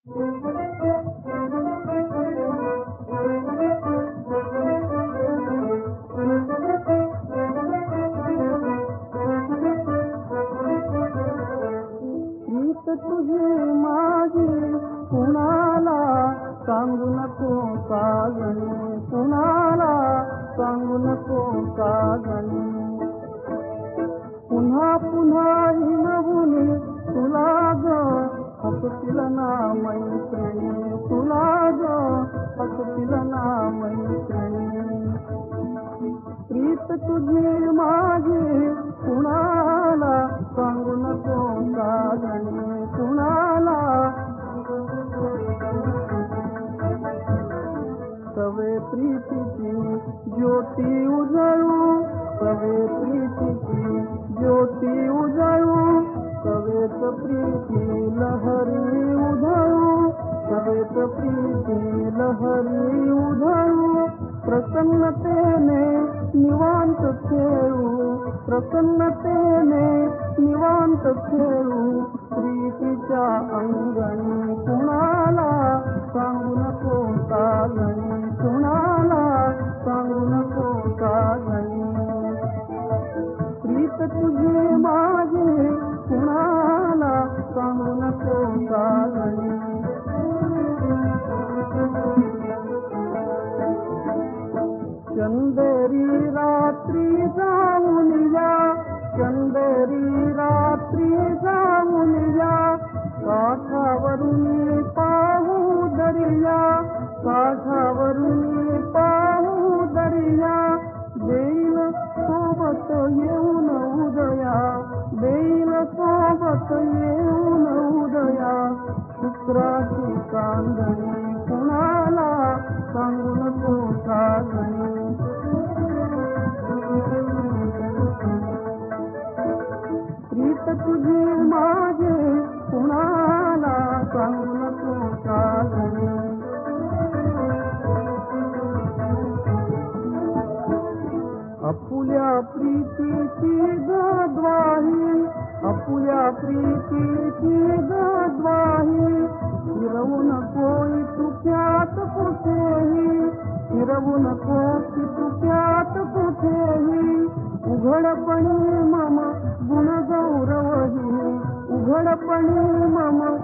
प्रीत तुझी माझी कुणाला सांगू नको साजणी, कुणाला सांगू नको साजणी. पुन्हा पुन्हा हिणवून तुला ग हसतील ना मैत्रिणी, तुला ग हसतील ना मैत्रिणी. प्रीत तुझी माझी कुणाला सांगू नको साजणी, कुणाला. सवे प्रीतीची ज्योती उजळू, सवे प्रीतीची ज्योती उजळू, सवेत प्रीती लहरी उधळू, सवेत प्रीती लहरी उधळू. प्रसन्नतेने निवांत खेळू, प्रसन्नतेने निवांत खेळू, प्रीतीच्या अंगणी. कुणाला सांगू नको साजणी, कुणाला सांगू नको साजणी. प्रीत तुझी माझी कुणाला सांगू नको साजणी. चंदेरी रात्री जाऊन या, चंदेरी रात्री जाऊन या, काठावरून पाहू दर्या, काठावरून पाहू दर्या. देईल सोबत येऊन उदया, देईल सोबत येऊन उदया, शुक्राची चांदणी. कुणाला सांगू नको साजणी. प्रीत तुझी माझी कुणाला सांगू नको साजणी. आपुल्या प्रीतीची गद्वाही, आपुल्या प्रीतीची गद्वाही, फिरवू नको तुक्यात कुठेही, फिरवू नको तुक्यात कुठेही. उघडपणी मम गुण गौरवही, उघडपणी मम